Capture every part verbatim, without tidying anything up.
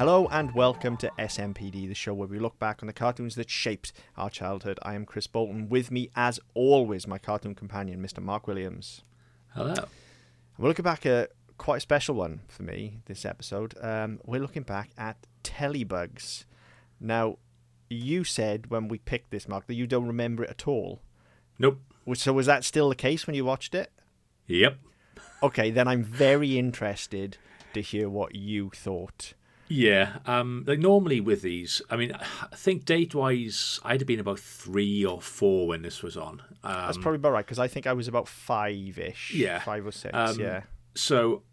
Hello and welcome to S M P D, the show where we look back on the cartoons that shaped our childhood. I am Chris Bolton. With me, as always, my cartoon companion, Mister Mark Williams. Hello. We're looking back at quite a special one for me this episode. Um, we're looking back at Telebugs. Now, you said when we picked this, Mark, that you don't remember it at all. Nope. So was that still the case when you watched it? Yep. Okay, then I'm very interested to hear what you thought. Yeah, um, like normally with these, I mean, I think date-wise, I'd have been about three or four when this was on. Um, That's probably about right, because I think I was about five-ish. Yeah. Five or six, um, yeah. So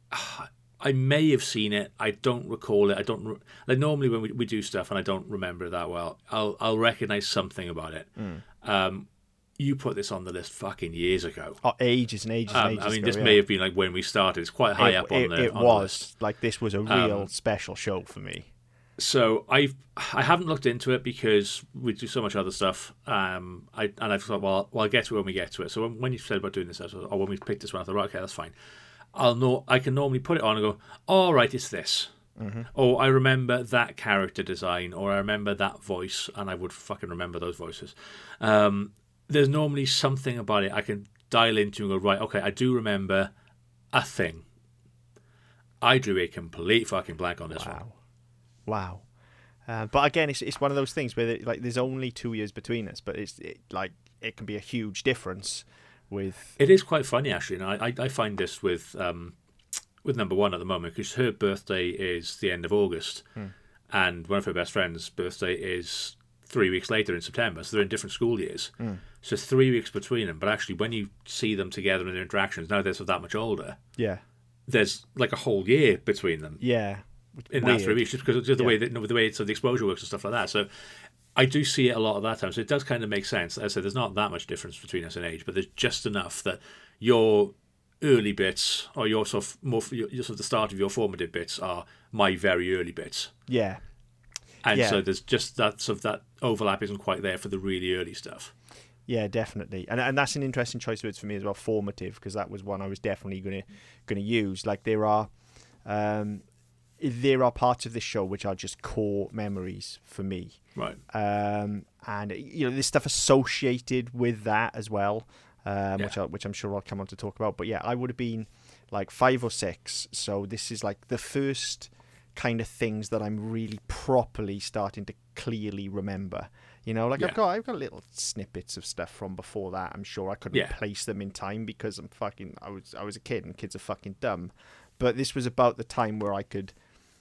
I may have seen it. I don't recall it. I don't re- like normally when we, we do stuff and I don't remember it that well, I'll I'll recognize something about it. Mm. Um, you put this on the list fucking years ago. Oh, ages and ages and Um, ages I mean, ago, this yeah. may have been like when we started. It's quite high it, up on it, the It on the was. list. Like, this was a real Um, special show for me. So I I haven't looked into it because we do so much other stuff. Um, I and I've thought, well, well, I'll get to it when we get to it. So when, when you said about doing this episode, or when we picked this one, I thought, right, okay, that's fine. I'll know. I can normally put it on and go, all right, it's this. Mm-hmm. Or I remember that character design, or I remember that voice, and I would fucking remember those voices. Um, there's normally something about it I can dial into and go, right, okay, I do remember a thing. I drew a complete fucking blank on this wow. one. Wow. Uh, but again, it's it's one of those things where it, like there's only two years between us, but it's it, like it can be a huge difference with. It is quite funny actually, and I I find this with um with number one at the moment because her birthday is the end of August, Hmm. and one of her best friends' birthday is three weeks later in September. So they're in different school years. Hmm. So three weeks between them. But actually, when you see them together in their interactions, now they're so that much older. Yeah. There's like a whole year between them. Yeah. In Weird. that three weeks, just because of the Yeah. way that the way it's, so the exposure works and stuff like that. So I do see it a lot of that time. So it does kind of make sense. As I said, there's not that much difference between us in age, but there's just enough that your early bits, or your sort of more, your, your sort of the start of your formative bits, are my very early bits. Yeah. And Yeah. so there's just that sort of that overlap isn't quite there for the really early stuff. Yeah, definitely, and and that's an interesting choice of words for me as well. Formative, because that was one I was definitely gonna gonna use. Like there are, um, there are parts of this show which are just core memories for me. Right. Um, and you know, there's stuff associated with that as well, um, Yeah. which I, which I'm sure I'll come on to talk about. But yeah, I would have been like five or six. So this is like the first kind of things that I'm really properly starting to clearly remember. You know, like Yeah. I've got I've got little snippets of stuff from before that. I'm sure I couldn't Yeah. place them in time because I'm fucking I was I was a kid and kids are fucking dumb. But this was about the time where I could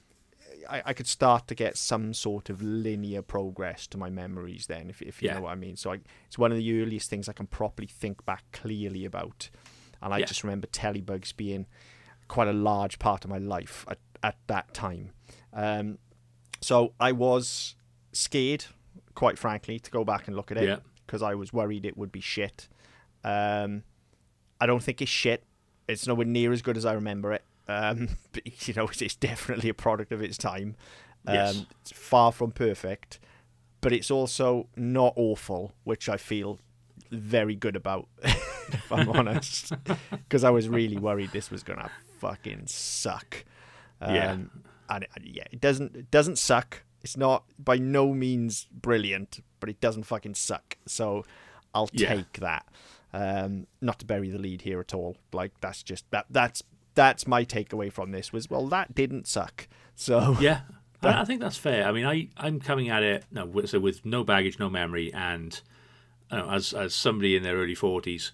I, I could start to get some sort of linear progress to my memories then, if if you Yeah. know what I mean. So I, it's one of the earliest things I can properly think back clearly about. And I Yeah. just remember Telebugs being quite a large part of my life at, at that time. Um, so I was scared, quite frankly, to go back and look at it Yeah. because I was worried it would be shit. Um, I don't think it's shit. It's nowhere near as good as I remember it. Um, but, you know, it's, it's definitely a product of its time. Um, Yes. It's far from perfect, but it's also not awful, which I feel very good about, if I'm honest, because I was really worried this was gonna fucking suck. Um, Yeah. and it, yeah, it doesn't. It doesn't suck. It's not by no means brilliant, but it doesn't fucking suck. So I'll Yeah. take that. Um, not to bury the lead here at all. Like that's just that. That's that's my takeaway from this was well that didn't suck. So Yeah. But- I I think that's fair. I mean, I, I'm coming at it no, with- so with no baggage, no memory, and you know, as as somebody in their early forties,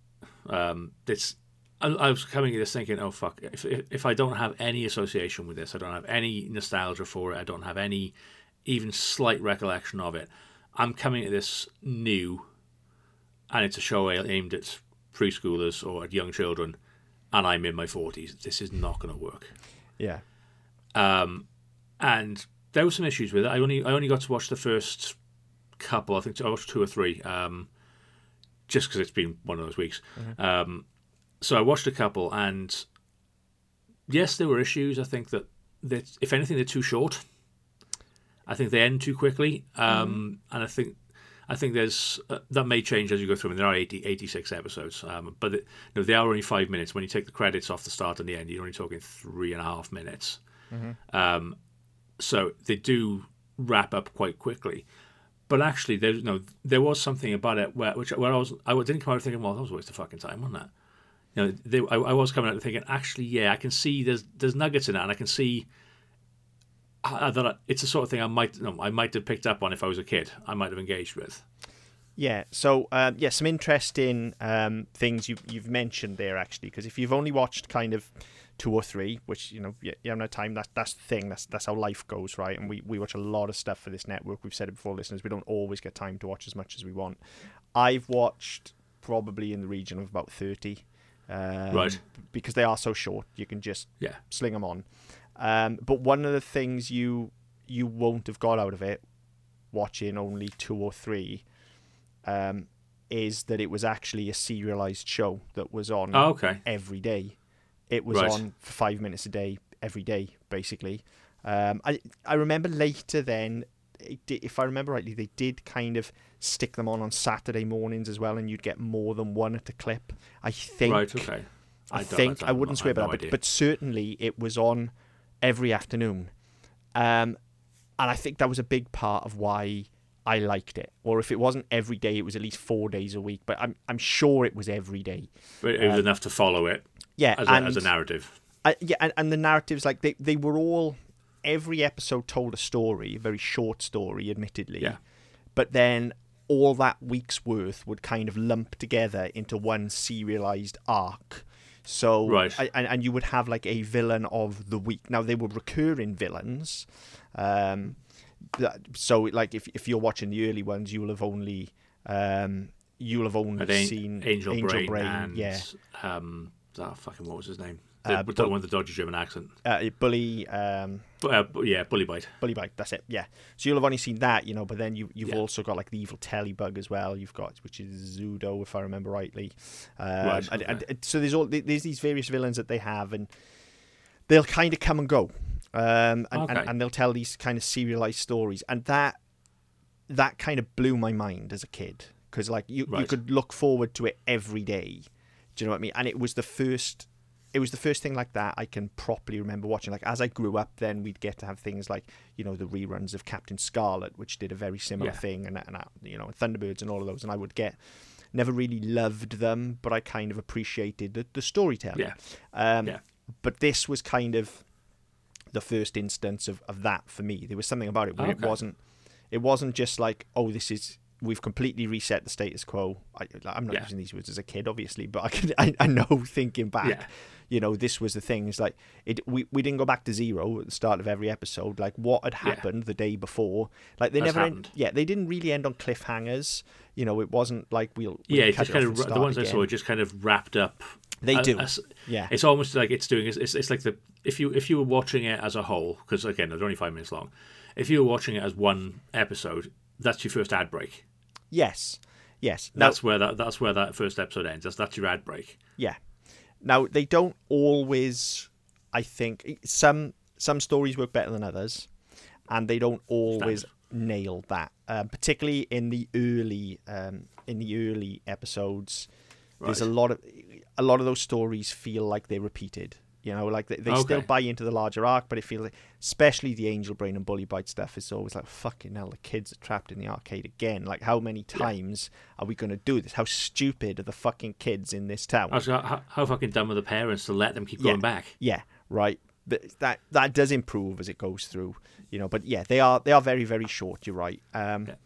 um, it's I, I was coming at this thinking, oh fuck, if if I don't have any association with this, I don't have any nostalgia for it, I don't have any even slight recollection of it. I'm coming at this new, and it's a show aimed at preschoolers or at young children, and I'm in my forties. This is not going to work. yeah, Um, and there were some issues with it. I only I only got to watch the first couple. I think I watched two or three, um, just because it's been one of those weeks. Mm-hmm. Um, so I watched a couple, and yes, there were issues. I think that that if anything, they're too short. I think they end too quickly, um, and I think I think there's uh, that may change as you go through them. There are eighty, eighty-six episodes, um, but it, you know, they are only five minutes. When you take the credits off the start and the end, you're only talking three and a half minutes. Mm-hmm. Um, so they do wrap up quite quickly. But actually, there you know there was something about it where which where I was I didn't come out thinking, well, that was a waste of fucking time, wasn't that? You know, they, I, I was coming out thinking, actually, yeah, I can see there's there's nuggets in it, and I can see uh, that it's the sort of thing I might you know, I might have picked up on if I was a kid. I might have engaged with. Yeah. So um, yeah, some interesting um, things you've you've mentioned there actually, because if you've only watched kind of two or three, which you know you, you have no time. That's that's the thing. That's that's how life goes, right? And we, we watch a lot of stuff for this network. We've said it before, listeners. We don't always get time to watch as much as we want. I've watched probably in the region of about thirty, um, right? Because they are so short, you can just yeah. sling them on. Um, but one of the things you you won't have got out of it watching only two or three um, is that it was actually a serialized show that was on oh, okay. every day. It was right. on for five minutes a day, every day, basically. Um, I I remember later then, it did, if I remember rightly, they did kind of stick them on on Saturday mornings as well, and you'd get more than one at a clip. I think. Right. Okay. I, I think I wouldn't swear by no that, but, but certainly it was on every afternoon, um, and I think that was a big part of why I liked it. Or if it wasn't every day, it was at least four days a week. But I'm I'm sure it was every day. But it was um, enough to follow it. Yeah, as a, and, as a narrative. Uh, yeah, and, and the narratives, like they, they were all, every episode told a story, a very short story, admittedly. Yeah. But then all that week's worth would kind of lump together into one serialized arc. So, right. I, and, and you would have like a villain of the week. Now, they were recurring villains. Um, so, like, if if you're watching the early ones, you will have only um, you'll have only An- seen Angel, Angel Brain, Brain, and yeah. Um, oh, fucking what was his name? The, Uh, the Bu- one with the dodgy German accent. Uh, Bully, um, But, uh, bu- yeah, Bully Bite. Bully Bite, that's it, yeah. So you'll have only seen that, you know, but then you, you've Yeah. also got like the evil Telebug as well. You've got, which is Zudo, if I remember rightly. Um, Right, and, okay. and, so there's all there's these various villains that they have, and they'll kind of come and go, um, and, Okay. and and they'll tell these kind of serialized stories, and that that kind of blew my mind as a kid, because like you you Right. could look forward to it every day. Do you know what I mean? And it was the first. It was the first thing like that I can properly remember watching. Like as I grew up, then we'd get to have things like, you know, the reruns of Captain Scarlet, which did a very similar Yeah. thing, and, and you know, Thunderbirds and all of those. And I would get, never really loved them, but I kind of appreciated the, the storytelling. Yeah. Um, Yeah. But this was kind of the first instance of, of that for me. There was something about it where Okay. it wasn't, it wasn't just like, oh, this is. We've completely reset the status quo. I, I'm not Yeah. using these words as a kid, obviously, but I can. I, I know thinking back, Yeah. you know, this was the thing. It's like it. We, we didn't go back to zero at the start of every episode. Like what had Yeah. happened the day before. Like they Has never. End, happened. yeah, they didn't really end on cliffhangers. You know, it wasn't like we'll. we'll Yeah, it's cut just it kind off of and the start ones I again. saw are just kind of wrapped up. They a- do. a- Yeah. It's almost like it's doing. It's, it's like the if you if you were watching it as a whole, because again they're only five minutes long. If you were watching it as one episode, that's your first ad break. Yes. Yes. Now, That's where that that's where that first episode ends. That's that's your ad break. yeah. Now they don't always. I think some some stories work better than others, and they don't always Standard. nail that. Um, particularly in the early um, in the early episodes, there's a Right. lot of a lot of those stories feel like they're repeated. You know, like they, they still Okay. buy into the larger arc, but it feels like, especially the Angel Brain and Bully Bite stuff, is always like, fucking hell, the kids are trapped in the arcade again. Like, how many times are we going to do this? How stupid are the fucking kids in this town? I was like, how, how fucking dumb are the parents to let them keep Yeah. going back? Yeah, right. But that that does improve as it goes through, you know. But yeah, they are they are very very short. You're right. Um, Yeah.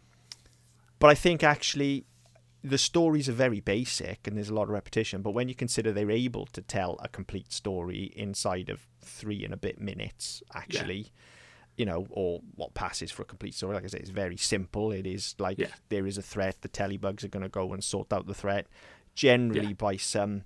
But I think actually the stories are very basic and there's a lot of repetition. But when you consider they're able to tell a complete story inside of three and a bit minutes, actually, you know, or what passes for a complete story, like I say, it's very simple. It is like Yeah. there is a threat. The telebugs are going to go and sort out the threat, generally Yeah. by some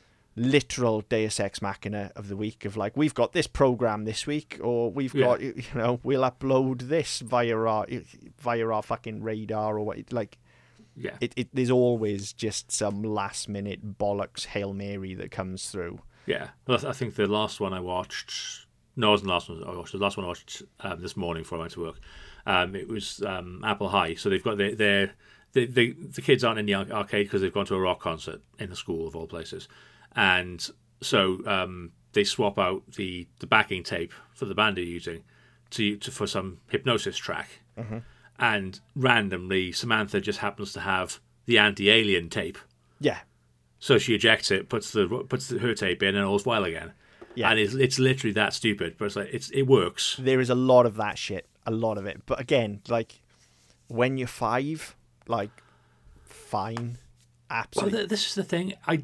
literal Deus Ex Machina of the week of like, we've got this program this week, or we've Yeah. got, you know, we'll upload this via our via our fucking radar, or what, like Yeah. it, it there's always just some last minute bollocks Hail Mary that comes through. Yeah, well, I th- I think the last one I watched. No, it wasn't the last one I watched. The last one I watched um, this morning before I went to work. Um, it was um, Apple High. So they've got their, their the the the kids aren't in the ar- arcade because they've gone to a rock concert in the school of all places, and so um, they swap out the, the backing tape for the band they're using to, to for some hypnosis track, Mm-hmm. and randomly Samantha just happens to have the anti-alien tape. Yeah. So she ejects it, puts the puts the, her tape in, and all's well again. Yeah. And it's it's literally that stupid, but it's like it's it works. There is a lot of that shit, a lot of it. But again, like when you're five, like fine, absolutely. Well, th- this is the thing. I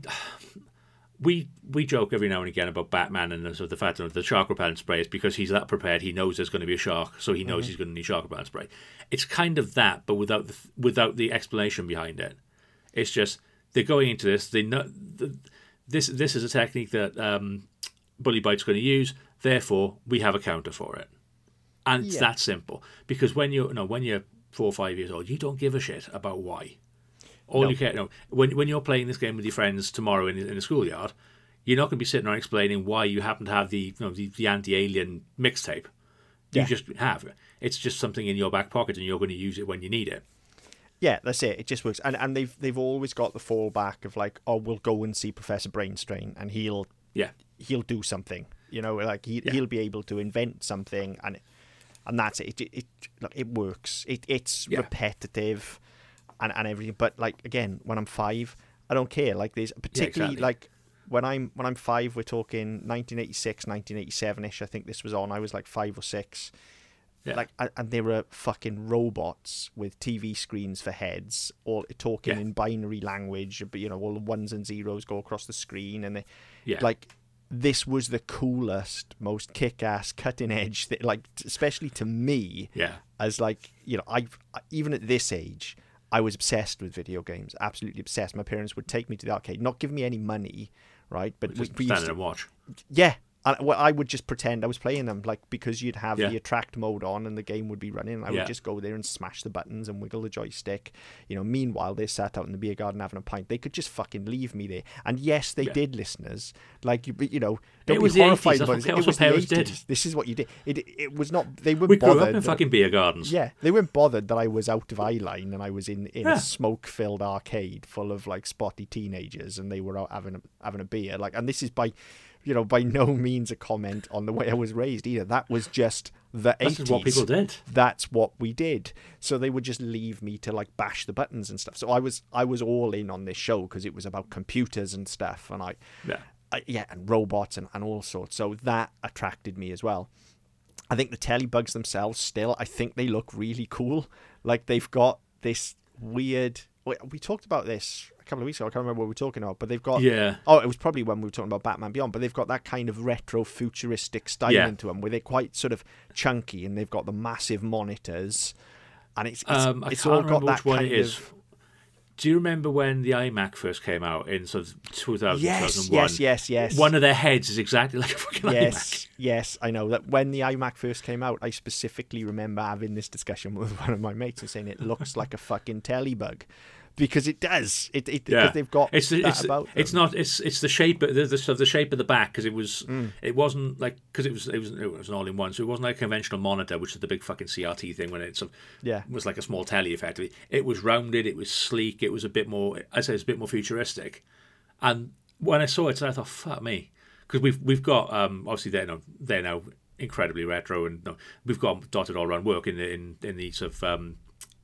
we we joke every now and again about Batman and the, sort of the fact that the shark repellent spray is because he's that prepared. He knows there's going to be a shark, so he knows mm-hmm. he's going to need shark repellent spray. It's kind of that, but without the without the explanation behind it. It's just they're going into this. They know the, this this is a technique that um, Bully Bite's going to use. Therefore, we have a counter for it, and it's yeah. that simple. Because when you're no when you're four or five years old, you don't give a shit about why. All no. you care, no. When when you're playing this game with your friends tomorrow in in the schoolyard, you're not going to be sitting around explaining why you happen to have the you know the, the anti-alien mixtape. You yeah. just have it. It's just something in your back pocket, and you're going to use it when you need it. Yeah, that's it. It just works, and and they've they've always got the fallback of like, oh, we'll go and see Professor Brainstrain, and he'll yeah he'll do something. You know, like he yeah. he'll be able to invent something, and and that's it. It it, it look, it works. It it's yeah. repetitive. And, and everything, but like again, when I'm five, I don't care. Like there's particularly yeah, exactly. like when I'm when I'm five, we're talking nineteen eighty-six, nineteen eighty-seven ish. I think this was on. I was like five or six. Yeah. Like and there were fucking robots with T V screens for heads, all talking yeah. in binary language. But you know, all the ones and zeros go across the screen, and they, yeah. like this was the coolest, most kick-ass, cutting-edge thing. Like especially to me, yeah, as like you know, I even at this age. I was obsessed with video games, absolutely obsessed. My parents would take me to the arcade, not give me any money, right? But just we, we stand used to, and watch. Yeah, and well, I would just pretend I was playing them, like because you'd have yeah. the attract mode on and the game would be running. And I yeah. would just go there and smash the buttons and wiggle the joystick. You know, meanwhile they sat out in the beer garden having a pint. They could just fucking leave me there. And yes, they yeah. did, listeners. Like you, you know, don't it be was horrified. The but eighties. it, it was the eighties. Did. This is what you did. It it was not. They were we bothered. grew up in fucking beer gardens. Yeah, they weren't bothered that I was out of eye line and I was in, in yeah. a smoke-filled arcade full of like spotty teenagers and they were out having a, having a beer. Like, and this is by, you know, by no means a comment on the way I was raised either. That was just the eighties. That's what people did. That's what we did. So they would just leave me to like bash the buttons and stuff. So I was I was all in on this show because it was about computers and stuff, and I. Yeah. Uh, yeah, and robots and, and all sorts. So that attracted me as well. I think the Telebugs themselves still, I think they look really cool. Like they've got this weird... We, we talked about this a couple of weeks ago. I can't remember what we were talking about, but they've got... Yeah. Oh, it was probably when we were talking about Batman Beyond, but they've got that kind of retro futuristic style yeah. into them where they're quite sort of chunky and they've got the massive monitors. And it's, it's, um, it's all got that one kind it is. of... Do you remember when the iMac first came out in sort of two thousand, yes, two thousand one? Yes, yes, yes. One of their heads is exactly like a fucking yes, iMac. Yes, I know that when the iMac first came out, I specifically remember having this discussion with one of my mates and saying it looks like a fucking Telebug. Because it does, it, it yeah. because they've got it's the, that it's, about them. It's not. It's it's the shape, the the, the, the shape of the back because it was. Mm. It wasn't like because it was it was it was an all-in-one, so it wasn't like a conventional monitor, which is the big fucking C R T thing when it sort of yeah. was like a small telly effectively. It was rounded. It was sleek. It was a bit more. I say it's a bit more futuristic. And when I saw it, I thought, fuck me, because we've we've got um, obviously they're now they're now incredibly retro and no, we've got dotted all around work in the in in the sort of um,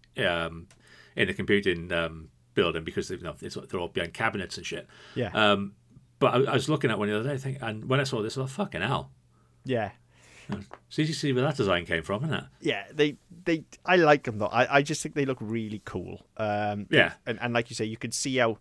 um, in the computing. Um, building because you know, it's, they're all behind cabinets and shit. Yeah. Um, but I, I was looking at one the other day, I think, and when I saw this, I thought, fucking hell. Yeah. So you see where that design came from, isn't it? Yeah, they, they I like them though. I, I just think they look really cool. Um, yeah. And, and like you say, you could see how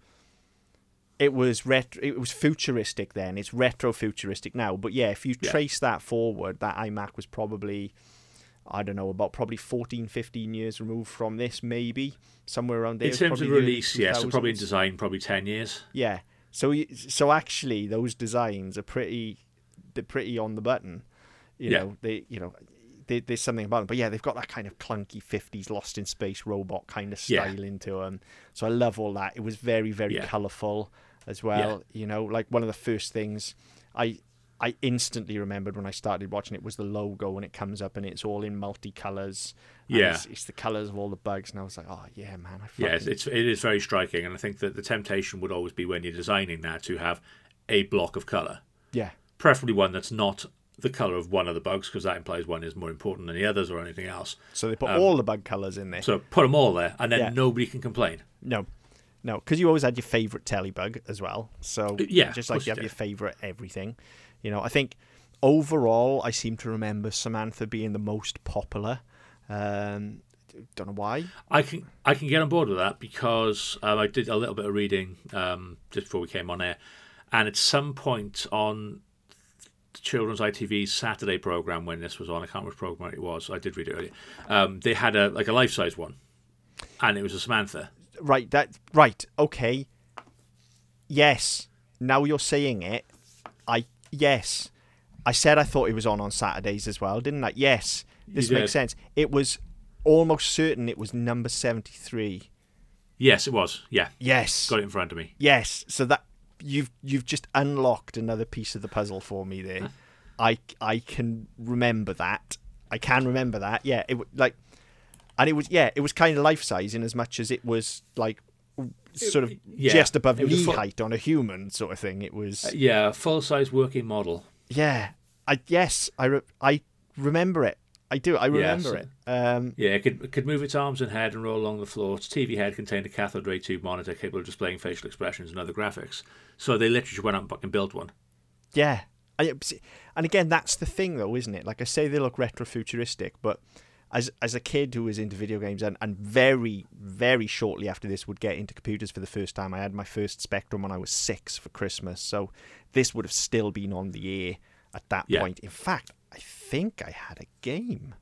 it was retro, it was futuristic then. It's retro futuristic now. But yeah, if you yeah. trace that forward, that iMac was probably, I don't know, about probably fourteen, fifteen years removed from this, maybe somewhere around there. In terms of release, yeah, so probably in design, probably ten years. Yeah, so so actually, those designs are pretty, they're pretty on the button. You yeah. know, they, you know, they, there's something about them, but yeah, they've got that kind of clunky fifties Lost in Space robot kind of style yeah. into them. So I love all that. It was very, very yeah. colourful as well. Yeah. You know, like one of the first things I. I instantly remembered when I started watching it was the logo when it comes up and it's all in multicolours. Yeah, it's, it's the colours of all the bugs, and I was like, "Oh yeah, man!" I fucking... Yeah, it's, it's it is very striking, and I think that the temptation would always be when you're designing that to have a block of colour. Yeah, preferably one that's not the colour of one of the bugs, because that implies one is more important than the others or anything else. So they put Um, all the bug colours in there. So put them all there, and then Yeah. nobody can complain. No, no, because you always had your favourite telebug as well. So Yeah, just of like course you you have did. your favourite everything. You know, I think overall, I seem to remember Samantha being the most popular. Um, don't know why. I can I can get on board with that because um, I did a little bit of reading um, just before we came on air, and at some point on the Children's I T V's Saturday program when this was on, I can't remember which program it was. I did read it earlier. Um, they had a like a life size one, and it was a Samantha. Right, that right, okay. Yes, now you're saying it. I yes, I said I thought it was on on Saturdays as well, didn't I? Yes, this You makes did. sense. It was almost certain it was number seventy-three. Yes, it was. Yeah, Yes, got it in front of me. yes. So that you've you've just unlocked another piece of the puzzle for me there. I I can remember that. I can remember that. Yeah, it w- like, and it was yeah, it was kind of life size in as much as it was like sort of yeah, just above it was a knee fu- height on a human sort of thing. It was Yeah, full size working model. yeah. I yes, I re- I remember it. I do. I remember so- it. Um, Yeah, it could, it could move its arms and head and roll along the floor. Its T V head contained a cathode ray tube monitor capable of displaying facial expressions and other graphics. So they literally just went out and fucking built one. Yeah. And and again, that's the thing, though, isn't it? Like I say, they look retro-futuristic, but as as a kid who was into video games and, and very, very shortly after this would get into computers for the first time, I had my first Spectrum when I was six for Christmas. So this would have still been on the air at that Yeah. point. In fact, I think I had a game.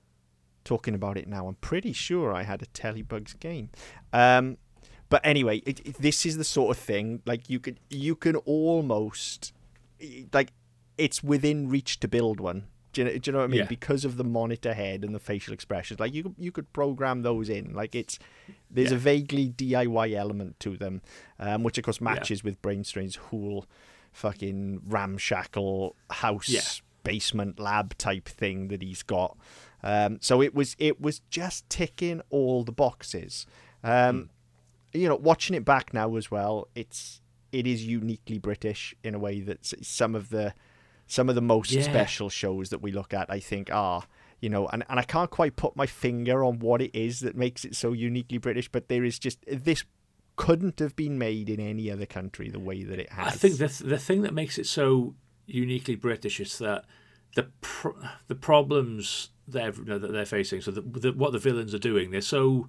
Talking about it now, I'm pretty sure I had a Telebugs game. Um, but anyway, it, it, this is the sort of thing, like you could you can almost like it's within reach to build one. Do you know, do you know what I mean? Yeah. Because of the monitor head and the facial expressions, like you could- you could program those in. Like it's there's Yeah. a vaguely D I Y element to them, um, which of course matches with Brainstrain's whole fucking ramshackle house Yeah. basement lab type thing that he's got. Um, so it was it was just ticking all the boxes. Um, You know, watching it back now as well, it's it is uniquely British in a way that s- some of the some of the most Yeah. special shows that we look at, I think, are, you know, and, and I can't quite put my finger on what it is that makes it so uniquely British, but there is just, this couldn't have been made in any other country the way that it has. I think the the thing that makes it so uniquely British is that the pr- the problems they're you know, that they're facing. So the, the, what the villains are doing, they're so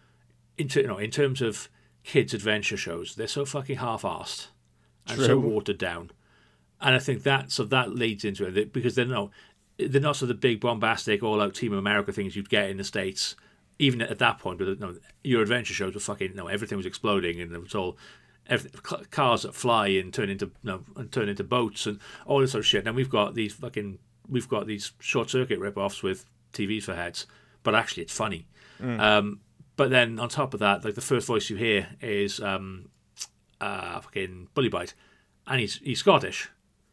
in ter- you know in terms of kids' adventure shows, they're so fucking half-assed and so True. watered down. And I think that so that leads into it because they're not they're not sort of the big bombastic all-out Team America things you'd get in the States. Even at that point, but you know, your adventure shows were fucking you know everything was exploding and it was all. Everything, cl- cars that fly and turn into you know, and turn into boats and all this sort of shit. And we've got these fucking we've got these short circuit rip-offs with T Vs for heads, but actually it's funny. Um, but then on top of that, like the first voice you hear is um, uh, fucking Bully Bite, and he's he's Scottish.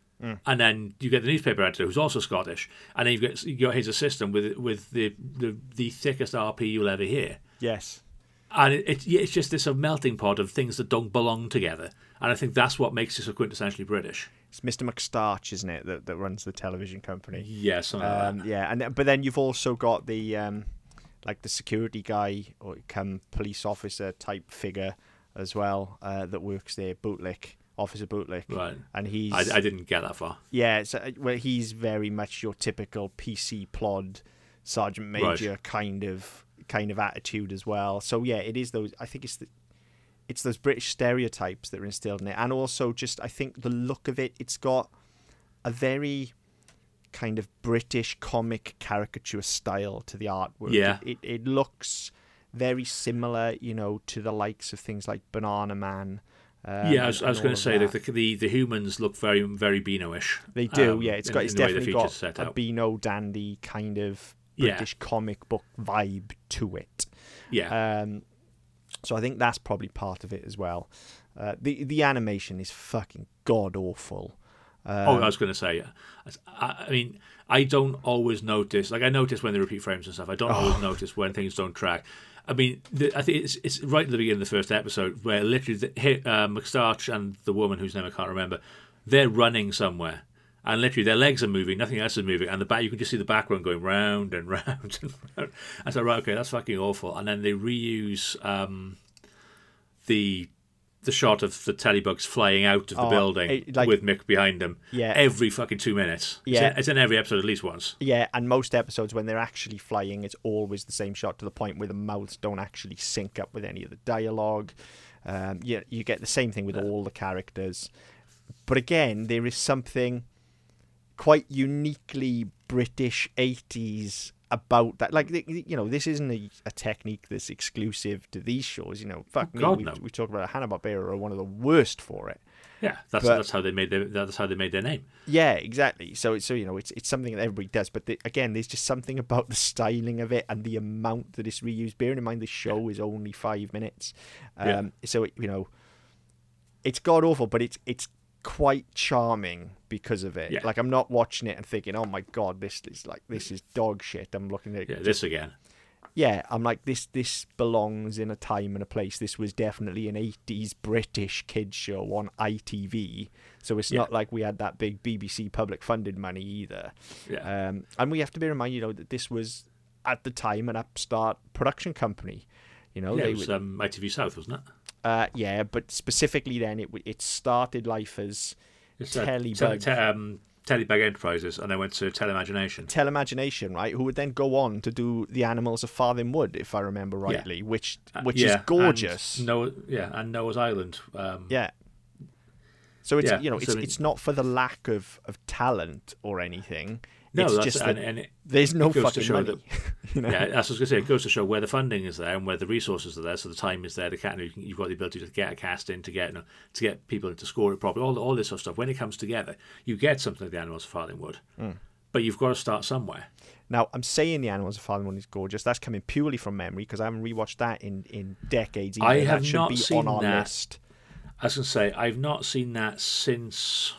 And then you get the newspaper editor who's also Scottish, and then you get you got his assistant with with the the, the thickest R P you'll ever hear. Yes. And it, it, yeah, it's just this a melting pot of things that don't belong together. And I think that's what makes it so quintessentially British. It's Mister McStarch, isn't it, that, that runs the television company? Yeah, something like Um, that. yeah, and but then you've also got the um, like the security guy or come police officer type figure as well uh, that works there, Bootlick, Officer Bootlick, Right. and he's I, I didn't get that far. yeah, so, uh, well, he's very much your typical P C plod sergeant major Right. kind of kind of attitude as well. So yeah, it is those. I think it's the it's those British stereotypes that are instilled in it, and also just I think the look of it. It's got a very kind of British comic caricature style to the artwork. Yeah. It, it, it looks very similar, you know, to the likes of things like Banana Man. Um, yeah, I was, I and was all going of to say that. that the, the the humans look very very Beano-ish. They do, um, yeah. It's in- got in it's the way the definitely features got set a out. Beano dandy kind of Yeah. British comic book vibe to it. Yeah, Um, so I think that's probably part of it as well. Uh, the the animation is fucking god awful. Um, oh, I was going to say, yeah. I, I mean, I don't always notice. Like, I notice when they repeat frames and stuff. I don't Oh. always notice when things don't track. I mean, the, I think it's it's right at the beginning of the first episode where literally the, uh, McStarch and the woman whose name I can't remember, they're running somewhere, And literally, their legs are moving, nothing else is moving, and the back you can just see the background going round and round and round. I said, right, okay, that's fucking awful. And then they reuse um, the the shot of the telebugs flying out of the Oh, building it- like- with Mick behind them. Yeah. every fucking two minutes. Yeah. it's in, it's in every episode at least once. Yeah, and most episodes when they're actually flying, it's always the same shot to the point where the mouths don't actually sync up with any of the dialogue. Um, you, you get the same thing with all the characters. But again, there is something quite uniquely British eighties about that. Like, you know, this isn't a, a technique that's exclusive to these shows. You know, fuck me, God, we, no. we talk about Hanna-Barbera are one of the worst for it. Yeah, that's But- that's how they made their that's how they made their name. Yeah, exactly. So, so you know, it's it's something that everybody does. But the, again, there's just something about the styling of it and the amount that it's reused. Bearing in mind the show is only five minutes, um, Yeah. so it, you know, it's god awful, but it's it's quite charming because of it. Yeah. Like, I'm not watching it and thinking, oh my god, this is like this is dog shit. I'm looking at it. Yeah, this again. Yeah, I'm like, this this belongs in a time and a place. This was definitely an eighties British kids show on I T V. So it's Yeah. not like we had that big B B C public funded money either. Yeah, Um, and we have to bear in mind, you know, that this was at the time an upstart production company. You know, yeah, they it was would, um, I T V South, wasn't it? uh, yeah, but specifically then it w- it started life as It's, uh, Telebug. Te- te- um, Telebug Enterprises, and then went to Teleimagination. Teleimagination, right? Who would then go on to do The Animals of Farthing Wood, if I remember rightly, which Uh, which yeah, is gorgeous. And Noah, yeah, and Noah's Island. Um, Yeah. So it's Yeah, you know it's so I mean- it's not for the lack of, of talent or anything. no, it's that's just and, that and it, there's no it goes to fucking show money. that- you know? yeah, that's what I was going to say. It goes to show where the funding is there and where the resources are there. So the time is there. The cat, you've got the ability to get a cast in, to get you know, to get people to score it properly. All all this sort of stuff. When it comes together, you get something like The Animals of Farthing Wood. Mm. But you've got to start somewhere. Now I'm saying The Animals of Farthing Wood is gorgeous. That's coming purely from memory because I haven't rewatched that in, in decades. Either. I that have should not be seen on our that. list. I was going to say, I've not seen that since.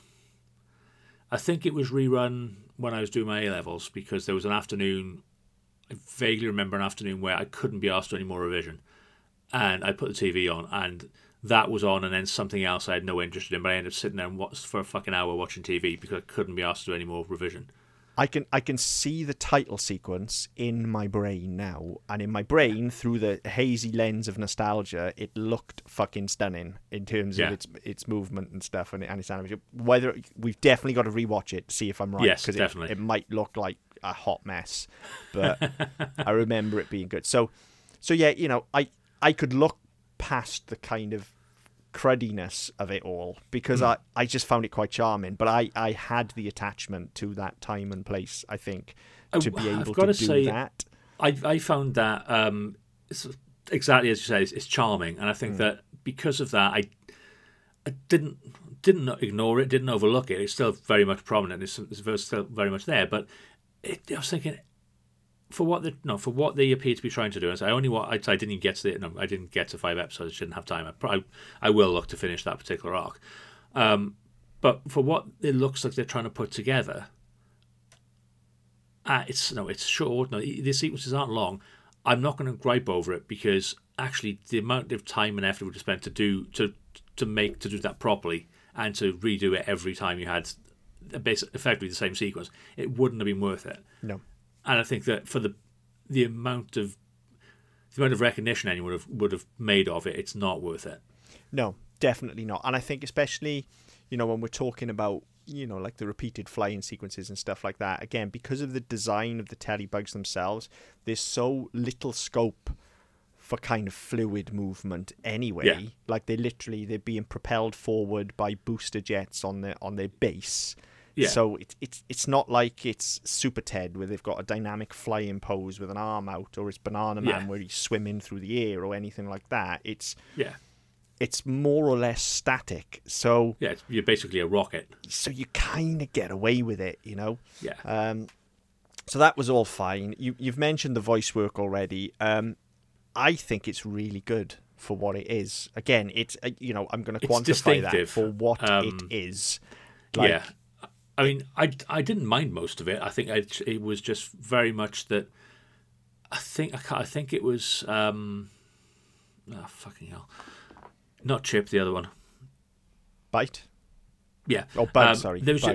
I think it was rerun when I was doing my A levels because there was an afternoon. I vaguely remember an afternoon where I couldn't be asked to do any more revision, and I put the T V on, and that was on, and then something else I had no interest in, but I ended up sitting there and watched for a fucking hour watching T V because I couldn't be asked to do any more revision. I can I can see the title sequence in my brain now, and in my brain, through the hazy lens of nostalgia, it looked fucking stunning in terms Yeah. of its its movement and stuff and, and its animation. Whether we've definitely got to rewatch it to see if I'm right, Yes, because definitely. it, it might look like a hot mess, but I remember it being good. So, so yeah, you know, I I could look past the kind of cruddiness of it all because Mm. I, I just found it quite charming, but I, I had the attachment to that time and place, I think, to I- be I've able gotta to do say, that. I I found that um, it's exactly as you say, it's, it's charming, and I think that because of that, I I didn't didn't ignore it, didn't overlook it. It's still very much prominent. It's, it's still very much there, but it, I was thinking. For what they no, for what they appear to be trying to do, and so I only wa- I, I didn't even get to the no, I didn't get to five episodes. I didn't have time. I, probably, I will look to finish that particular arc, um, but for what it looks like they're trying to put together, uh, it's no, it's short. No, the sequences aren't long. I'm not going to gripe over it because actually the amount of time and effort we spent to do to to make to do that properly and to redo it every time you had basically effectively the same sequence, it wouldn't have been worth it. No. And I think that for the the amount of the amount of recognition anyone would have, would have made of it, it's not worth it. No, definitely not. And I think especially, you know, when we're talking about, you know, like the repeated flying sequences and stuff like that, again, because of the design of the telebugs themselves, there's so little scope for kind of fluid movement anyway. Yeah. Like they literally, they're being propelled forward by booster jets on their, on their base. Yeah. So it's it's it's not like it's Super Ted where they've got a dynamic flying pose with an arm out, or it's Banana Man Yeah. where he's swimming through the air or anything like that. It's Yeah. it's more or less static. So Yeah, it's, you're basically a rocket. so you kind of get away with it, you know. Yeah. Um, so that was all fine. You you've mentioned the voice work already. Um, I think it's really good for what it is. Again, it's uh, you know I'm going to It's quantify that distinctive. for what Um, it is. Like, yeah. I mean, I, I didn't mind most of it. I think I, it was just very much that. I think I, can't, I think it was. Um, oh, fucking hell. Not Chip, the other one. Bite. Yeah. Oh, Bug. Um, sorry, there was Bug. ju-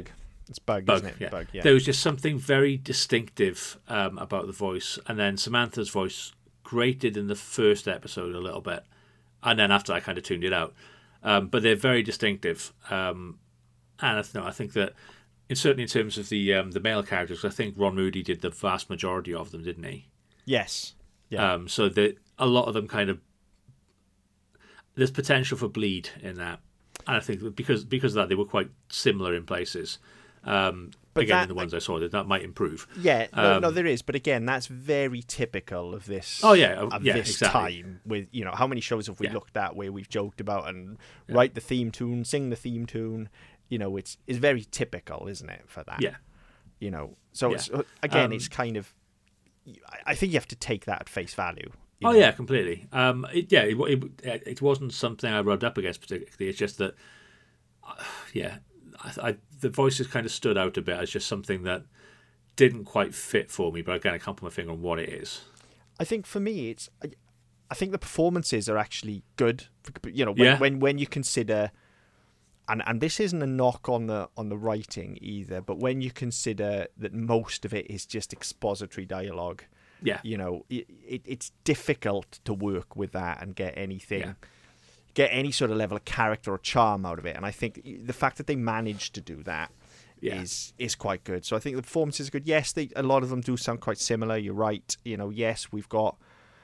It's Bug, Bug, isn't it? yeah. Bug, yeah. There was just something very distinctive um, about the voice, and then Samantha's voice grated in the first episode a little bit, and then after I kind of tuned it out. Um, but they're very distinctive, um, and I, th- no, I think that, in, certainly in terms of the um, the male characters, I think Ron Moody did the vast majority of them, didn't he? Yes. Yeah. Um, so that a lot of them kind of there's potential for bleed in that, and I think that because because of that they were quite similar in places. Um, But again, that- in the ones I saw, that that might improve. Yeah, no, Um, no, there is, but again, that's very typical of this. Oh, yeah, of yeah, this exactly. time. With you know, how many shows have we Yeah. looked at where we've joked about and write the theme tune, sing the theme tune? You know, it's it's very typical, isn't it, for that? Yeah. You know, so Yeah. it's, again, Um, it's kind of. I- I think you have to take that at face value. you Oh know? yeah, completely. Um, it, yeah, it, it, it wasn't something I rubbed up against particularly. It's just that, uh, yeah, I, I, the voices kind of stood out a bit as just something that didn't quite fit for me. But again, I can't put my finger on what it is. I think for me, it's. I, I think the performances are actually good. You know, when Yeah. when, when you consider, and and this isn't a knock on the on the writing either, but when you consider that most of it is just expository dialogue, Yeah, you know, it, it it's difficult to work with that and get anything. Yeah. Get any sort of level of character or charm out of it, and I think the fact that they managed to do that is Yeah. is quite good. So I think the performances are good. Yes, they, a lot of them do sound quite similar. You're right. You know, yes, we've got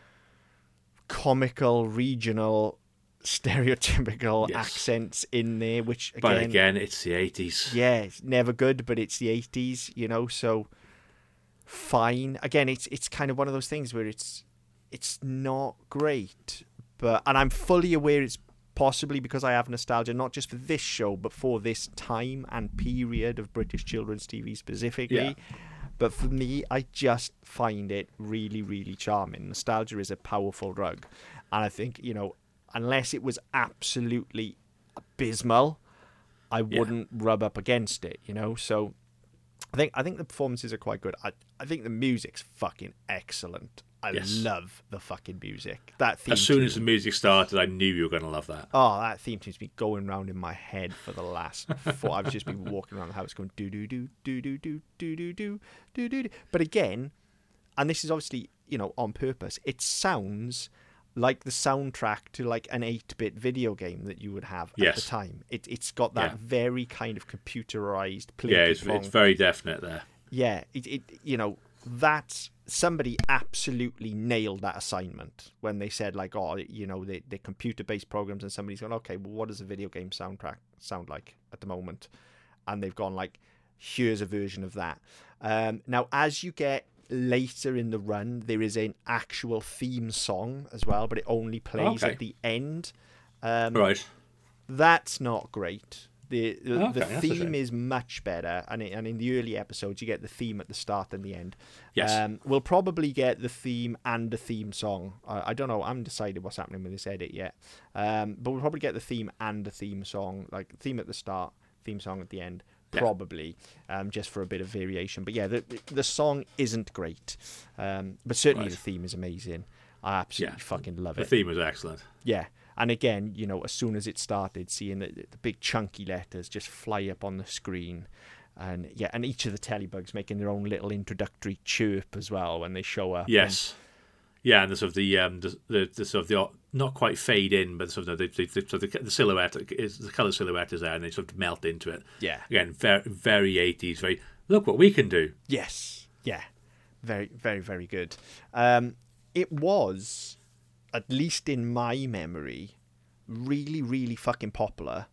comical, regional, stereotypical Yes. accents in there, which again, but again, it's the eighties. yeah, it's never good, but it's the eighties. You know, so fine. Again, it's it's kind of one of those things where it's it's not great, but and I'm fully aware it's possibly because I have nostalgia, not just for this show, but for this time and period of British children's T V specifically. Yeah. But for me, I just find it really, really charming. Nostalgia is a powerful drug. And I think, you know, unless it was absolutely abysmal, I Yeah. wouldn't rub up against it, you know? So I think I think the performances are quite good. I, I think the music's fucking excellent. I Yes. love the fucking music. That theme As soon tune, as the music started, I knew you were going to love that. oh, that theme tune's been going round in my head for the last four. I've just been walking around the house going do do do do do do do do do do do. But again, and this is obviously, you know, on purpose. It sounds like the soundtrack to like an eight-bit video game that you would have at Yes. the time. It it's got that Yeah. very kind of computerized. Yeah, it's, plinky-plonk- it's very definite there. yeah, it, it you know, that somebody absolutely nailed that assignment when they said like, oh, you know, they they're computer-based programs, and somebody's gone, okay, well, what does a video game soundtrack sound like at the moment? And they've gone like, here's a version of that. Um, now, as you get later in the run, there is an actual theme song as well, but it only plays Okay. at the end. Um, Right. That's not great. The the, Okay, the that's a theme shame. is much better, and it, and in the early episodes you get the theme at the start and the end. Yes. Um, we'll probably get the theme and the theme song. I, I don't know. I haven't decided what's happening with this edit yet. Um, but we'll probably get the theme and the theme song, like theme at the start, theme song at the end, Yeah. probably, um, just for a bit of variation. But yeah, the the song isn't great, um, but certainly Right. the theme is amazing. I absolutely Yeah. fucking love The it. theme was excellent. Yeah. And again, you know, as soon as it started, seeing the, the big chunky letters just fly up on the screen. And yeah, and each of the telebugs making their own little introductory chirp as well when they show up. Yes. Yeah, and the sort of the um the, the, the sort of the not quite fade in, but sort of the the, the, sort of the, the silhouette is the color silhouette is there, and they sort of melt into it. And, yeah. Again, very very eighties. Very look what we can do. Yes. Yeah. Very, very, very good. Um, it was, at least in my memory, really, really fucking popular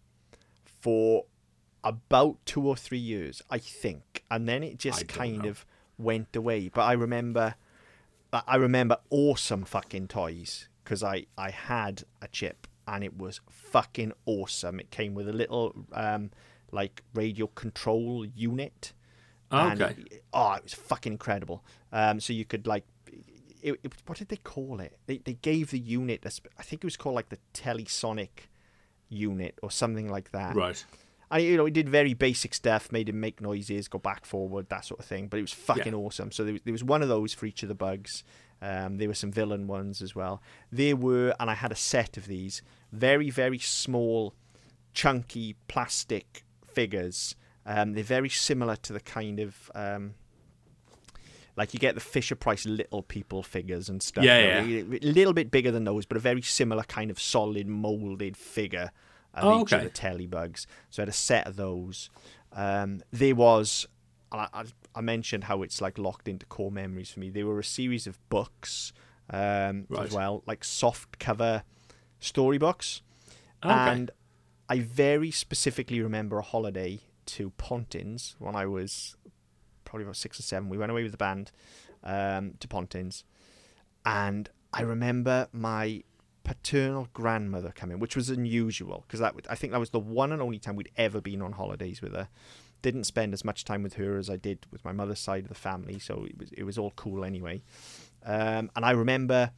for about two or three years, I think. And then it I just don't kind know. of went away. But I remember, I remember awesome fucking toys, because I, I had a chip and it was fucking awesome. It came with a little, um, like, radio control unit. And, Okay. oh, it was fucking incredible. Um, so you could like, it, it, what did they call it? They they gave the unit, a sp- I think it was called like the Telesonic unit or something like that. Right. I you know it did very basic stuff, made him make noises, go back, forward, that sort of thing. But it was fucking Yeah. awesome. So there was, there was one of those for each of the bugs. Um, there were some villain ones as well. There were, and I had a set of these very very small, chunky plastic figures. Um, they're very similar to the kind of um, like you get the Fisher-Price Little People figures and stuff. Yeah, you know, a little bit bigger than those, but a very similar kind of solid molded figure of oh, each okay. of the Telebugs. So I had a set of those. Um, there was, I, I, I mentioned how it's like locked into core memories for me. There were a series of books um, right. as well, like soft cover storybooks. Okay. And I very specifically remember a holiday to Pontins when I was probably about six or seven. We went away with the band um, to Pontins, and I remember my paternal grandmother coming, which was unusual because that I think that was the one and only time we'd ever been on holidays with her. Didn't spend as much time with her as I did with my mother's side of the family, so it was it was all cool anyway. Um, and I remember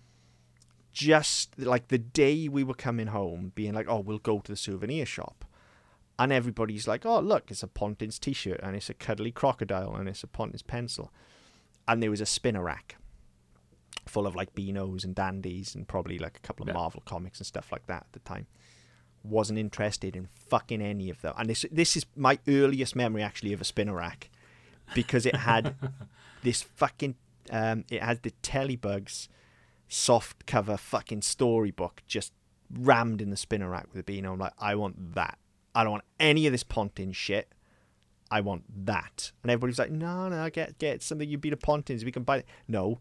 just like the day we were coming home, being like, "Oh, we'll go to the souvenir shop." And everybody's like, oh, look, it's a Pontins t-shirt, and it's a cuddly crocodile, and it's a Pontins pencil. And there was a spinner rack full of like Beanos and Dandies and probably like a couple of yeah. Marvel comics and stuff like that at the time. Wasn't interested in fucking any of them. And this this is my earliest memory actually of a spinner rack, because it had this fucking, um, it had the Telebugs soft cover fucking storybook just rammed in the spinner rack with a Beano. I'm like, I want that. I don't want any of this Pontins shit. I want that. And everybody's like, no, no, get get something. You beat a Pontins. We can buy it. No,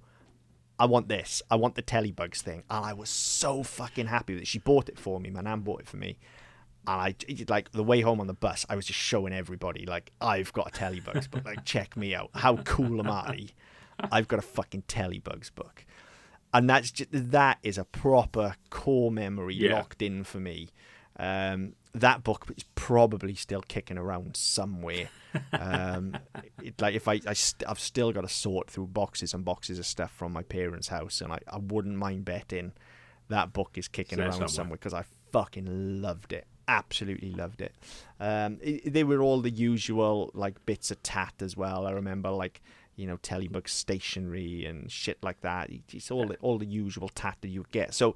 I want this. I want the Telebugs thing. And I was so fucking happy that she bought it for me. My nan bought it for me. And I, like, the way home on the bus, I was just showing everybody, like, I've got a Telebugs book. Like, check me out. How cool am I? I've got a fucking Telebugs book. And that's just, that is a proper core memory yeah. locked in for me. Um, that book is probably still kicking around somewhere. Um, it, like if I, I st- I've still got to sort through boxes and boxes of stuff from my parents' house, and I, I wouldn't mind betting that book is kicking around somewhere because I fucking loved it. Absolutely loved it. Um, it. They were all the usual like bits of tat as well. I remember like, you know, Telebug stationery and shit like that. It's all the, all the usual tat that you get. So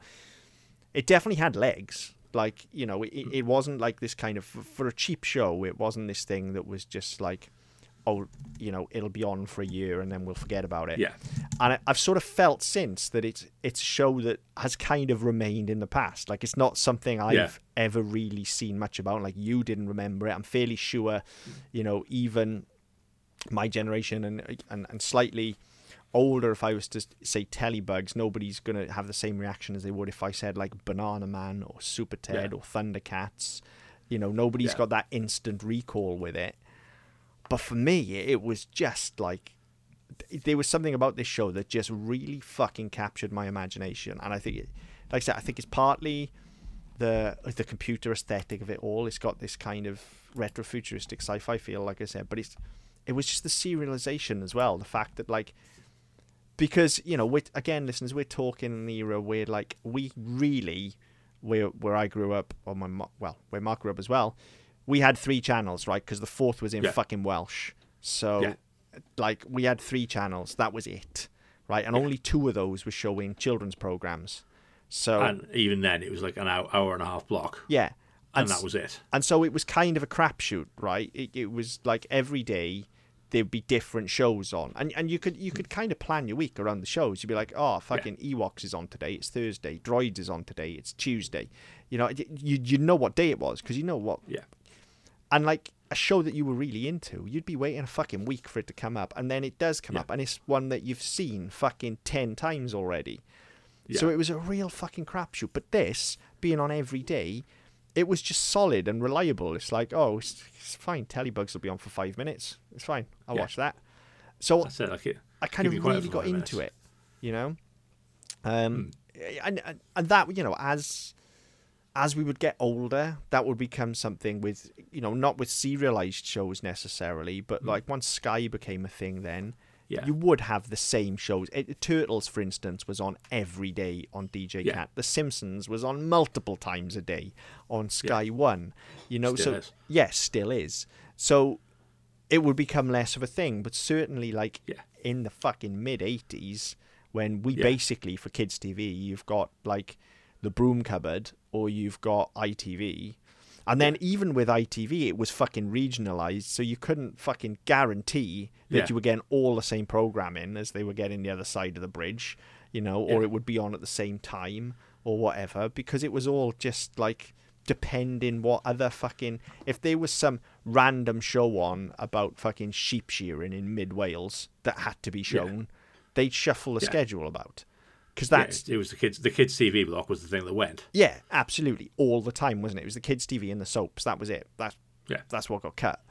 it definitely had legs. Like, you know, it, it wasn't like this kind of, for a cheap show, it wasn't this thing that was just like, oh, you know, it'll be on for a year and then we'll forget about it. Yeah. And I, I've sort of felt since that it's it's a show that has kind of remained in the past. Like, it's not something I've yeah. ever really seen much about. Like, you didn't remember it. I'm fairly sure, you know, even my generation and and, and slightly older, if I was to say Telebugs, nobody's going to have the same reaction as they would if I said like Banana Man or Super Ted yeah. or Thundercats. You know, nobody's yeah. got that instant recall with it. But for me, it was just like, there was something about this show that just really fucking captured my imagination. And I think, it, like I said, I think it's partly the the computer aesthetic of it all. It's got this kind of retrofuturistic sci-fi feel, like I said, but it's it was just the serialization as well. The fact that like, because, you know, we're, again, listeners, we're talking in an era where, like, we really, where where I grew up, or my well, where Mark grew up as well, we had three channels, right? Because the fourth was in yeah. fucking Welsh. So, yeah. like, we had three channels. That was it, right? And yeah. only two of those were showing children's programs. So, and even then, it was like an hour, hour and a half block. Yeah. And, and that was it. And so it was kind of a crapshoot, right? It, it was like every day there'd be different shows on, and and you could you could kind of plan your week around the shows. You'd be like, oh, fucking yeah. Ewoks is on today, it's Thursday. Droids is on today, it's Tuesday. You know, you you know what day it was because you know what. Yeah. And like a show that you were really into, you'd be waiting a fucking week for it to come up, and then it does come yeah. up, and it's one that you've seen fucking ten times already. Yeah. So it was a real fucking crapshoot. But this being on every day, it was just solid and reliable. It's like, oh, it's, it's fine. Telebugs will be on for five minutes. It's fine. I'll yeah. watch that. So That's it, like it. I kind of really got into it, you know? Um, mm. and, and and that, you know, as as we would get older, that would become something with, you know, not with serialized shows necessarily, but mm. like once Sky became a thing then, yeah. you would have the same shows. It, Turtles, for instance, was on every day on D J yeah. Cat. The Simpsons was on multiple times a day on Sky yeah. One. You know, still so is. yes, still is. So it would become less of a thing, but certainly like yeah. in the fucking mid eighties, when we yeah. basically, for kids T V, you've got like the Broom Cupboard or you've got I T V, And then even with I T V, it was fucking regionalized, so you couldn't fucking guarantee that Yeah. you were getting all the same programming as they were getting the other side of the bridge, you know, or Yeah. it would be on at the same time or whatever, because it was all just like depending what other fucking... If there was some random show on about fucking sheep shearing in mid Wales that had to be shown, yeah. they'd shuffle the yeah. schedule about. Because that's yeah, it was the kids. The kids' T V block was the thing that went. Yeah, absolutely, all the time, wasn't it? It was the kids' T V and the soaps. That was it. That's yeah. That's what got cut.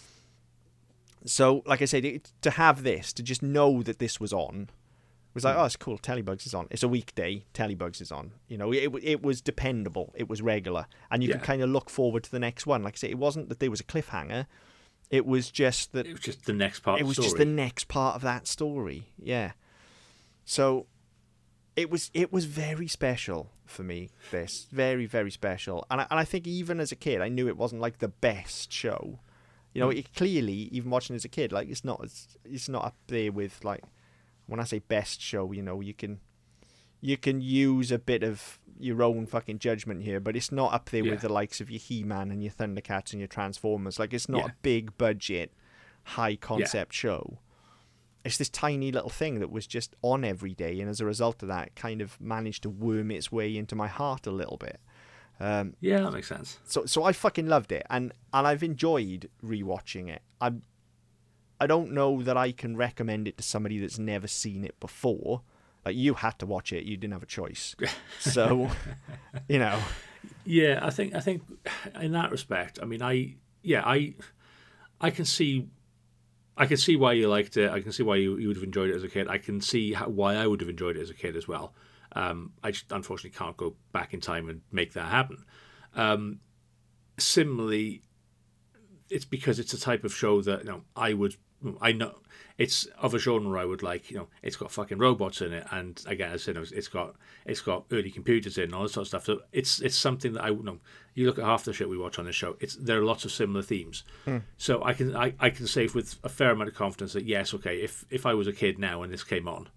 So, like I said, it, to have this, to just know that this was on, was like, mm. oh, it's cool. Telebugs is on. It's a weekday. Telebugs is on. You know, it it was dependable. It was regular, and you yeah. could kind of look forward to the next one. Like I say, it wasn't that there was a cliffhanger. It was just that it was just the next part. It was of the just the next part of that story. Yeah. So. It was it was very special for me, this. Very, very special. And I, and I think even as a kid, I knew it wasn't like the best show. You know, mm. it clearly, even watching as a kid, like it's not it's not up there with, like, when I say best show, you know, you can you can use a bit of your own fucking judgment here, but it's not up there yeah. with the likes of your He-Man and your Thundercats and your Transformers. Like, it's not yeah. a big budget, high concept yeah. show. It's this tiny little thing that was just on every day, and as a result of that, it kind of managed to worm its way into my heart a little bit. Um, yeah, that makes sense. So, so I fucking loved it, and, and I've enjoyed rewatching it. I, I don't know that I can recommend it to somebody that's never seen it before. Like, you had to watch it; you didn't have a choice. So, you know. Yeah, I think I think in that respect, I mean, I yeah, I I can see. I can see why you liked it. I can see why you, you would have enjoyed it as a kid. I can see how, why I would have enjoyed it as a kid as well. Um, I just unfortunately can't go back in time and make that happen. Um, similarly, it's because it's a type of show that, you know, I would, I know it's of a genre I would like. You know, it's got fucking robots in it, and again, as I said, it's got it's got early computers in and all this sort of stuff. So it's it's something that I you know. You look at half the shit we watch on this show. It's there are lots of similar themes. Hmm. So I can I, I can say with a fair amount of confidence that yes, okay, if if I was a kid now and this came on,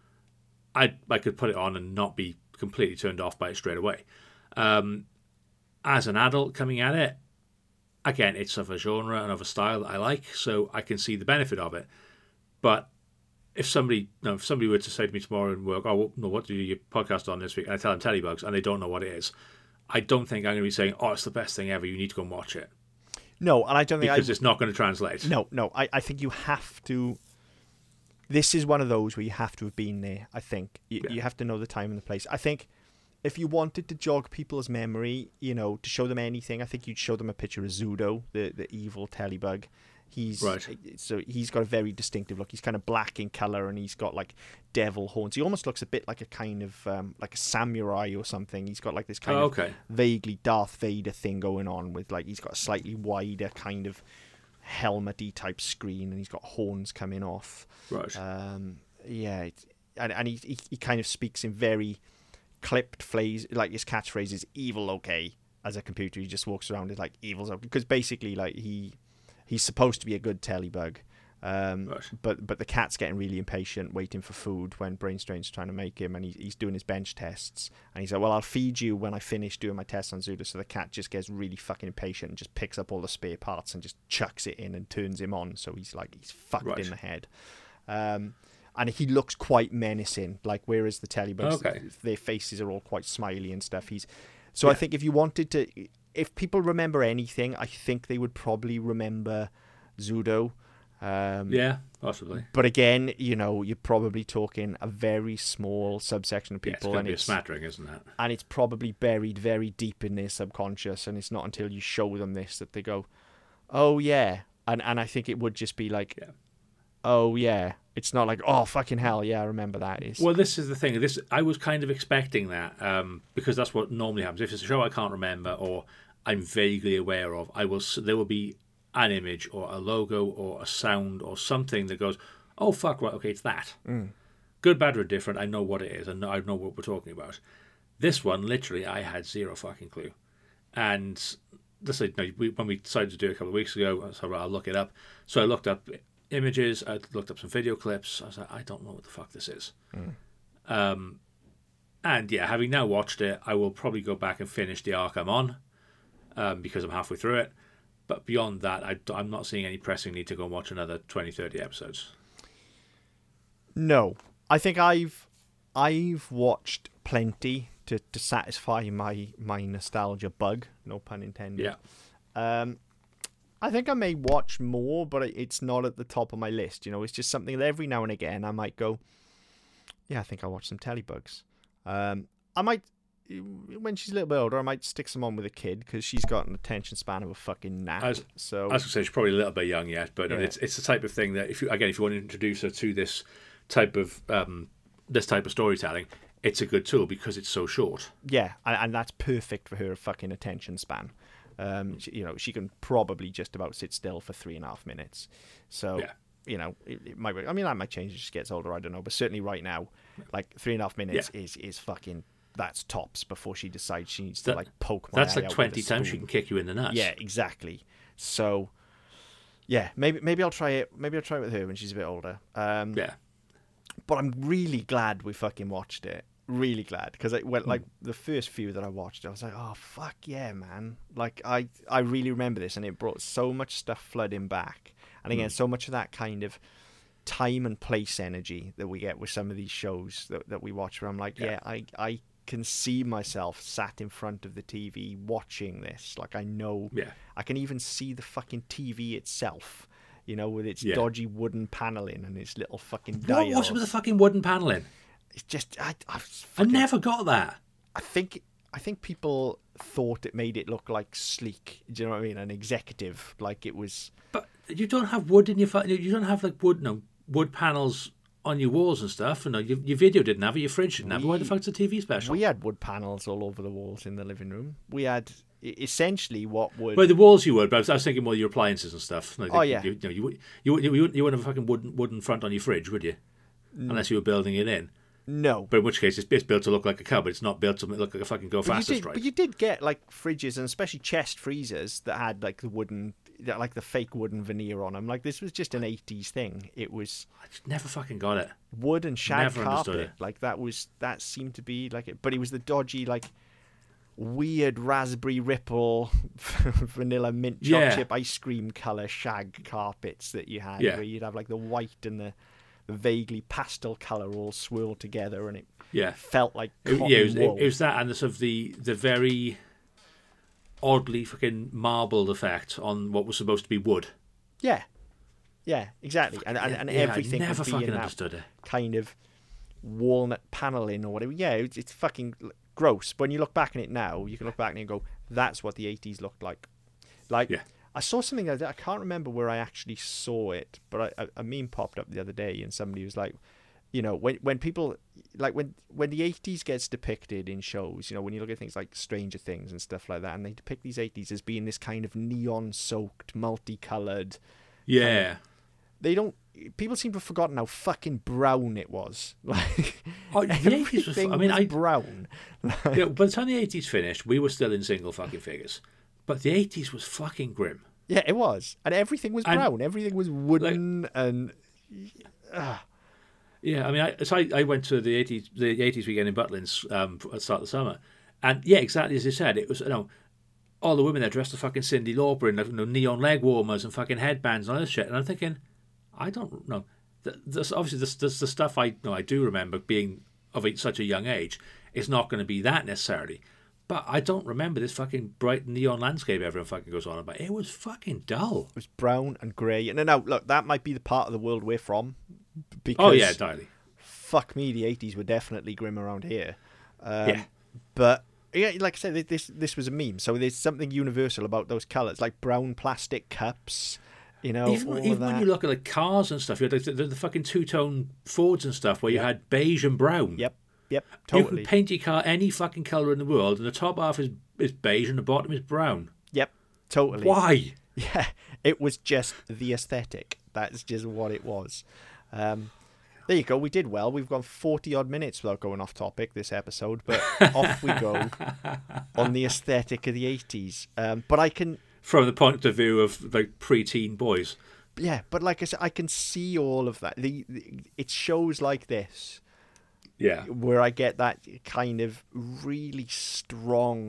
I I could put it on and not be completely turned off by it straight away. Um, as an adult coming at it, again, it's of a genre and of a style that I like, so I can see the benefit of it. But if somebody, you know, if somebody were to say to me tomorrow and work, oh, well, no, what do you podcast on this week? And I tell them Telebugs, and they don't know what it is, I don't think I'm going to be saying, oh, it's the best thing ever, you need to go and watch it. No, and I don't think because I, it's not going to translate. No, no, I, I think you have to. This is one of those where you have to have been there. I think you, yeah. you have to know the time and the place. I think if you wanted to jog people's memory, you know, to show them anything, I think you'd show them a picture of Zudo, the the evil Telebug. He's right. So he's got a very distinctive look. He's kind of black in color, and he's got like devil horns. He almost looks a bit like a kind of um, like a samurai or something. He's got like this kind oh, of okay. vaguely Darth Vader thing going on with, like, he's got a slightly wider kind of helmety type screen, and he's got horns coming off. Right. Um, yeah, it, and and he, he he kind of speaks in very clipped phrase, like his catchphrase is "evil okay." As a computer, he just walks around with like "evil's okay," because basically, like, he. He's supposed to be a good Telebug, um, right. but but the cat's getting really impatient, waiting for food when Brainstrain's trying to make him, and he, he's doing his bench tests. And he's like, well, I'll feed you when I finish doing my tests on Zuda. So the cat just gets really fucking impatient and just picks up all the spare parts and just chucks it in and turns him on. So he's like, he's fucked right. in the head. Um, and he looks quite menacing, like, whereas the Telebugs, okay. their faces are all quite smiley and stuff. He's So yeah. I think if you wanted to... If people remember anything, I think they would probably remember Zudo. Um, yeah, possibly. But again, you know, you're probably talking a very small subsection of people. Yeah, it's and be it's a smattering, isn't it? And it's probably buried very deep in their subconscious, and it's not until you show them this that they go, oh, yeah. And and I think it would just be like, yeah. oh, yeah. It's not like, oh, fucking hell, yeah, I remember that. It's... Well, this is the thing. This I was kind of expecting that, um, because that's what normally happens. If it's a show I can't remember or I'm vaguely aware of, I will. There will be an image or a logo or a sound or something that goes, oh, fuck, right, okay, it's that. Mm. Good, bad, or different, I know what it is. I know, I know what we're talking about. This one, literally, I had zero fucking clue. And this, you know, we, when we decided to do it a couple of weeks ago, I was like, I'll look it up. So I looked up images, I looked up some video clips. I was like, I don't know what the fuck this is. Mm. Um, and yeah, having now watched it, I will probably go back and finish the arc I'm on. um, because I'm halfway through it. But beyond that, I, I'm not seeing any pressing need to go and watch another twenty, thirty episodes. No, I think I've I've watched plenty to, to satisfy my my nostalgia bug. No pun intended. Yeah. Um, I think I may watch more, but it's not at the top of my list. You know, it's just something that every now and again I might go, yeah, I think I'll watch some Telebugs. Um, I might, when she's a little bit older, I might stick some on with a kid because she's got an attention span of a fucking gnat. I was, so I was going to say she's probably a little bit young yet, but Yeah. it's it's the type of thing that if you again if you want to introduce her to this type of um, this type of storytelling, it's a good tool because it's so short. Yeah, and, and that's perfect for her fucking attention span. Um, she, you know, she can probably just about sit still for three and a half minutes. So, Yeah. you know, it, it might. I mean, that might change as she gets older. I don't know, but certainly right now, like three and a half minutes Yeah. is is fucking. That's tops before she decides she needs to That- like poke my That's eye like out with twenty a times she spoon. can kick you in the nuts. Yeah, exactly. So, yeah, maybe maybe I'll try it. Maybe I'll try it with her when she's a bit older. Um, Yeah. But I'm really glad we fucking watched it. Really glad because I went like the first few that I watched, I was like, oh fuck yeah, man! Like I I really remember this, and it brought so much stuff flooding back, and again, Mm. so much of that kind of time and place energy that we get with some of these shows that that we watch. Where I'm like, yeah, Yeah. I I can see myself sat in front of the T V watching this. Like I know, Yeah. I can even see the fucking T V itself. You know, with its Yeah. dodgy wooden paneling and its little fucking What dials. was it with the fucking wooden paneling? It's just I I, I fucking, never got that. I think I think people thought it made it look like sleek. Do you know what I mean? An executive, like it was. But you don't have wood in your fu- you don't have like wood no wood panels on your walls and stuff. You know, your, your video didn't have it, your fridge didn't have it. Why the We- fuck's a T V special? We had wood panels all over the walls in the living room. We had e- essentially what would. Well, the walls you would, but I was, I was thinking more your appliances and stuff. Like, Oh, you, yeah. you, you, know, you, you, you, you, wouldn't- you wouldn't have a fucking wooden, wooden front on your fridge, would you? Unless you were building it in. no. But in which case, it's, it's built to look like a cupboard. It's not built to look like a fucking go But you, faster did, strike. but you did get like fridges and especially chest freezers that had like the wooden, like the fake wooden veneer on them. Like this was just an eighties thing. It was I just never fucking got it. wood and shag Never understood carpet. it. Like that was that seemed to be like it, but it was the dodgy like weird raspberry ripple vanilla mint chocolate Yeah. chip ice cream color shag carpets that you had, Yeah. where you'd have like the white and the, the vaguely pastel color all swirled together, and it Yeah. felt like It- cotton yeah, it was, it, wool. it was that and the sort of the, the very oddly fucking marbled effect on what was supposed to be wood. yeah, yeah, exactly, and and, and Yeah, everything I never would be fucking in that understood it. kind of walnut paneling or whatever. Yeah, it's, it's fucking gross. But when you look back on it now, you can look back and go, that's what the eighties looked like. Like, Yeah. I saw something like that. I can't remember where I actually saw it, but I, a, a meme popped up the other day, and somebody was like, you know, when when people like when when the eighties gets depicted in shows, you know, when you look at things like Stranger Things and stuff like that, and they depict these eighties as being this kind of neon-soaked, multicolored. Yeah. They don't. People seem to have forgotten how fucking brown it was. Like Oh, the eighties was. everything I mean, was I. brown. You know, by the time the eighties finished, we were still in single fucking figures, but the eighties was fucking grim. Yeah, it was, and everything was And- brown. Everything was wooden and. Yeah, I mean, I, so I, I went to the eighties the eighties weekend in Butlins um, at the start of the summer, and yeah, exactly as you said, it was you know all the women there dressed as fucking Cyndi Lauper in you know, neon leg warmers and fucking headbands and all this shit, and I'm thinking, I don't know. Th- This obviously this, this the stuff I know I do remember being of a, such a young age. It's not going to be that necessarily, but I don't remember this fucking bright neon landscape everyone fucking goes on about. It was fucking dull. It was brown and grey. And now, look, that might be the part of the world we're from. Because, Oh yeah, entirely. fuck me, the eighties were definitely grim around here. Um, Yeah. But, yeah, like I said, this this was a meme. So there's something universal about those colours, like brown plastic cups, you know, Even, all of even that. when you look at like cars and stuff, you had the, the, the fucking two-tone Fords and stuff where you had beige and brown. Yep, yep, You totally. can paint your car any fucking colour in the world, and the top half is, is beige and the bottom is brown. Yep, totally. Why? Yeah, it was just the aesthetic. That's just what it was. Um, there you go. We did well. We've gone forty odd minutes without going off topic this episode, but off we go on the aesthetic of the eighties. Um, but I can, From the point of view of like pre-teen boys. yeah, but like I said, I can see all of that. The, the it's shows like this Yeah. where I get that kind of really strong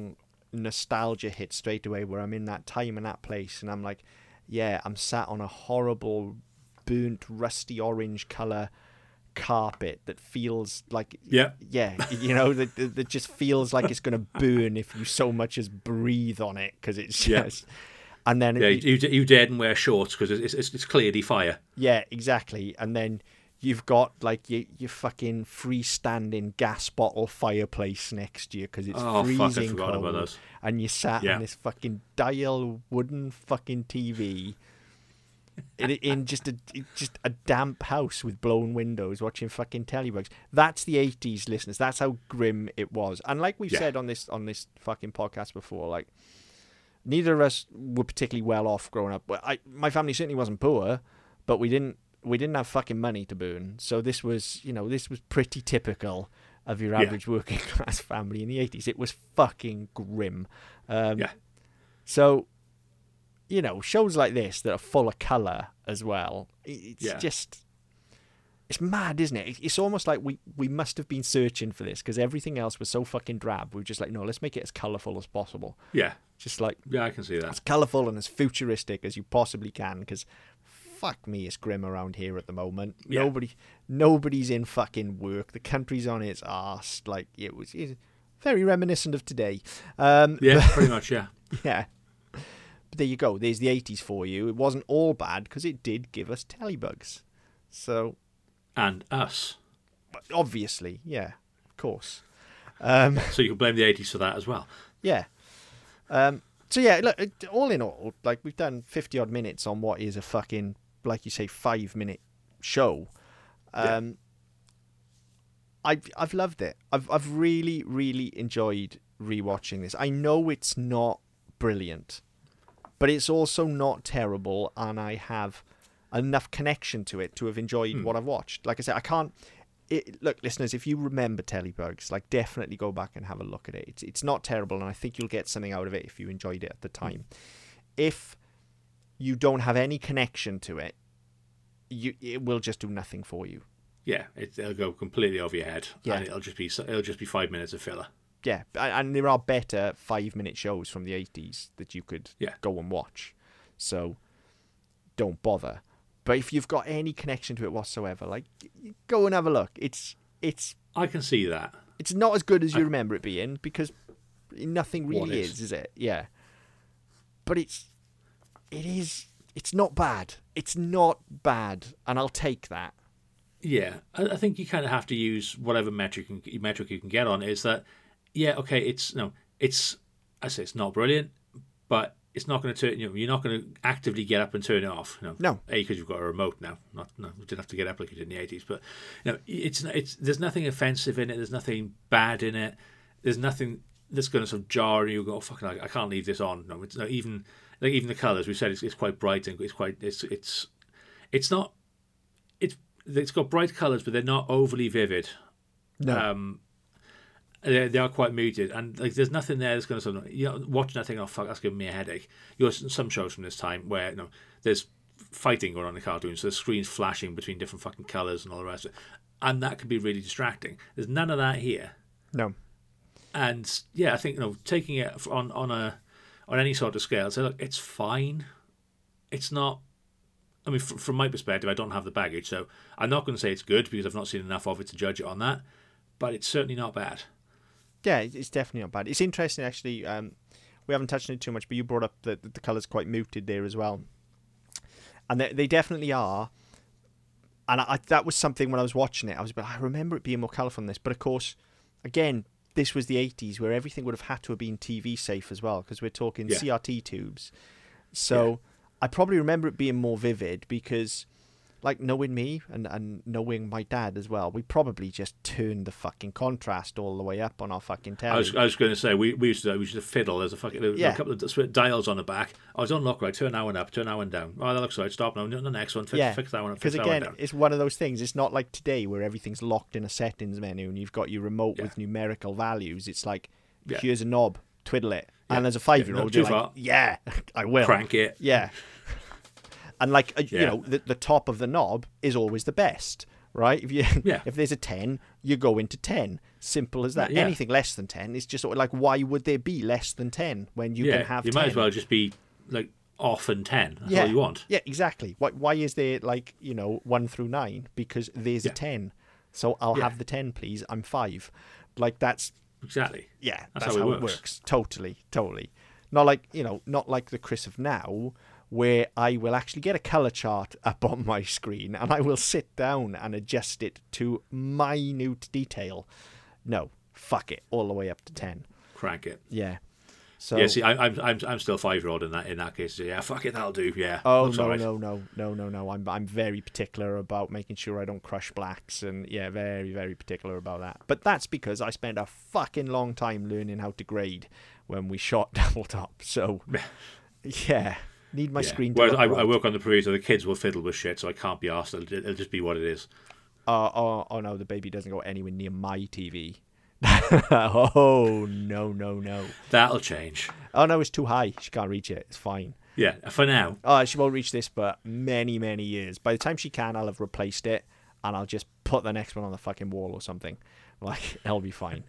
nostalgia hit straight away, where I'm in that time and that place, and I'm like, yeah, I'm sat on a horrible, burnt, rusty orange colour carpet that feels like, yeah, yeah, you know, that, that just feels like it's going to burn if you so much as breathe on it, because it's just, yeah. and then yeah, it, you you daren't wear shorts because it's, it's it's clearly fire. Yeah, exactly, and then you've got like your your fucking freestanding gas bottle fireplace next to you because it's oh, freezing fuck, I forgot cold, about those. and you sat yeah. on this fucking dial wooden fucking T V. In, in just a just a damp house with blown windows, watching fucking telebugs. That's the eighties, listeners. That's how grim it was. And like we've yeah. said on this on this fucking podcast before, like neither of us were particularly well off growing up. I my family certainly wasn't poor, but we didn't we didn't have fucking money to burn. So this was you know this was pretty typical of your average yeah. working class family in the eighties. It was fucking grim. Um, yeah. So. You know, shows like this that are full of colour as well. It's yeah. just, it's mad, isn't it? It's almost like we, we must have been searching for this because everything else was so fucking drab. We were just like, no, let's make it as colourful as possible. Yeah. Just like, yeah, I can see that. As colourful and as futuristic as you possibly can because fuck me, it's grim around here at the moment. Yeah. Nobody, nobody's in fucking work. The country's on its arse. Like, it was it's very reminiscent of today. Um, yeah, pretty much, yeah. Yeah. But there you go. There's the eighties for you. It wasn't all bad because it did give us telebugs. So, and us. Obviously, yeah, of course. Um, so you can blame the eighties for that as well. Yeah. Um, so yeah, look. All in all, like we've done fifty odd minutes on what is a fucking, like you say, five minute show. Um, yeah. I've I've loved it. I've I've really really enjoyed rewatching this. I know it's not brilliant. But it's also not terrible, and I have enough connection to it to have enjoyed mm. what I've watched. Like I said, I can't... It, look, listeners, if you remember Telebugs, like definitely go back and have a look at it. It's, it's not terrible, and I think you'll get something out of it if you enjoyed it at the time. Mm. If you don't have any connection to it, you it will just do nothing for you. Yeah, it, it'll go completely over your head, yeah. and it'll just be it'll just be five minutes of filler. Yeah, and there are better five-minute shows from the eighties that you could yeah. go and watch. So, don't bother. But if you've got any connection to it whatsoever, like, go and have a look. It's it's. I can see that. It's not as good as you I... remember it being, because nothing really is. is, is it? Yeah. But it's, it is, it's not bad. It's not bad, and I'll take that. Yeah, I, I think you kind of have to use whatever metric metric you can get on. Is that... Yeah, okay, it's no, it's I say it's not brilliant, but it's not going to turn. You know, you're not going to actively get up and turn it off. You know, no, A, because you've got a remote now. Not no, you didn't have to get up like you did in the eighties. But you know, it's it's there's nothing offensive in it. There's nothing bad in it. There's nothing that's going to sort of jar you. Go, oh, fucking, I, I can't leave this on. No, it's no, even like even the colours. We said it's, it's quite bright and it's quite it's it's it's not it's it's got bright colours, but they're not overly vivid. No. Um, They, they are quite muted, and like there's nothing there that's going to sort of, you know, watching that thing. Oh fuck, that's giving me a headache. You know, some shows from this time where you know there's fighting going on in the cartoon, so the screen's flashing between different fucking colours and all the rest of it, and that can be really distracting. There's none of that here. No. And yeah, I think you know taking it on on a on any sort of scale, so look, it's fine. It's not. I mean, f- from my perspective, I don't have the baggage, so I'm not going to say it's good because I've not seen enough of it to judge it on that. But it's certainly not bad. Yeah, it's definitely not bad. It's interesting, actually. Um, we haven't touched on it too much, but you brought up that the colours quite muted there as well. And they, they definitely are. And I, I, that was something when I was watching it. I was, but I remember it being more colourful than this. But of course, again, this was the eighties where everything would have had to have been T V safe as well, because we're talking yeah. C R T tubes. So yeah. I probably remember it being more vivid because, like, knowing me and, and knowing my dad as well, we probably just turned the fucking contrast all the way up on our fucking telly. I was, I was going to say, we, we used to we used to fiddle. There's a fucking there was yeah. a couple of dials on the back. I was on look right, turn that one up, turn that one down. Oh, that looks right, stop now, the next one, fix, yeah. fix that one up, fix fix again, that one down. It's one of those things. It's not like today where everything's locked in a settings menu and you've got your remote yeah. with numerical values. It's like, yeah. here's a knob, twiddle it. Yeah. And as a five-year-old, yeah, you're like, yeah, I will. Crank it. Yeah. And like, uh, yeah. you know, the, the top of the knob is always the best. right? If you Yeah. if there's a ten, you go into ten. Simple as that. Yeah. Anything less than ten is just sort of like, why would there be less than ten when you yeah, can have you ten? might as well just be like off and ten. That's yeah. all you want. Yeah, exactly. Why why is there like, you know, one through nine? Because there's Yeah. a ten. So I'll Yeah. have the ten, please. I'm five. Like that's Exactly. yeah, That's that's, how how, it it works. works. Totally, totally. Not like, you know, not like the Chris of now, where I will actually get a color chart up on my screen and I will sit down and adjust it to minute detail. No, fuck it, all the way up to ten. Crank it. Yeah. So Yeah, see, I, I'm I'm I'm still five year old in that in that case. So yeah, fuck it, that'll do. Yeah. Oh Looks no, all right. no, no, no, no, no! I'm I'm very particular about making sure I don't crush blacks, and yeah, very, very particular about that. But that's because I spent a fucking long time learning how to grade when we shot double top. So yeah, need my Yeah. screen. To Whereas look I, right. I work on the parade, so the kids will fiddle with shit, so I can't be asked. It'll, it'll just be what it is. Uh, oh, oh no, the baby doesn't go anywhere near my T V. Oh no, no, no! That'll change. Oh no, it's too high. She can't reach it. It's fine. Yeah, for now. Oh, she won't reach this for many, many years. By the time she can, I'll have replaced it, and I'll just put the next one on the fucking wall or something. Like, it'll be fine.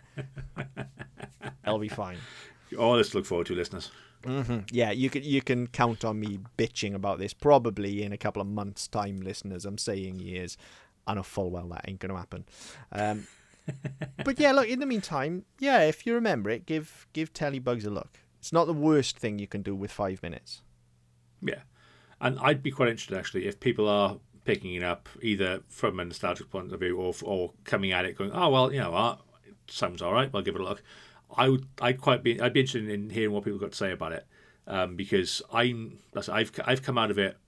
It'll be fine. All this to look forward to, listeners. Mm-hmm. Yeah, you can you can count on me bitching about this probably in a couple of months' time, listeners. I'm saying years. I know full well that ain't going to happen. Um, but yeah, look, in the meantime, yeah, if you remember it, give give Telebugs a look. It's not the worst thing you can do with five minutes. Yeah. And I'd be quite interested, actually, if people are picking it up, either from a nostalgic point of view or or coming at it going, oh, well, you know, uh, it sounds all right, I'll give it a look. I would, I'd quite be, I'd be interested in hearing what people got to say about it, um, because I'm, I've, I've come out of it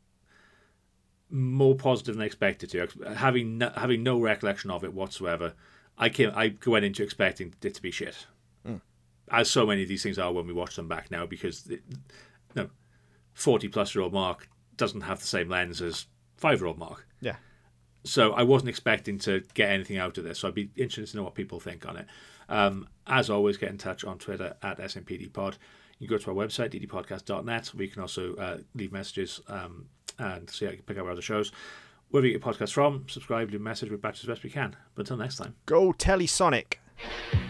more positive than I expected to, having no, having no recollection of it whatsoever. I came, I went into expecting it to be shit, Mm. as so many of these things are when we watch them back now, because it, no, forty plus year old Mark doesn't have the same lens as five year old Mark. Yeah. So I wasn't expecting to get anything out of this. So I'd be interested to know what people think on it. Um, as always, get in touch on Twitter at S M P D Pod. You can go to our website, d d podcast dot net, where you can also uh, leave messages um, and see how you can pick up our other shows. Wherever you get podcasts from, subscribe, leave a message. We're back as best we can. But until next time. Go Telesonic.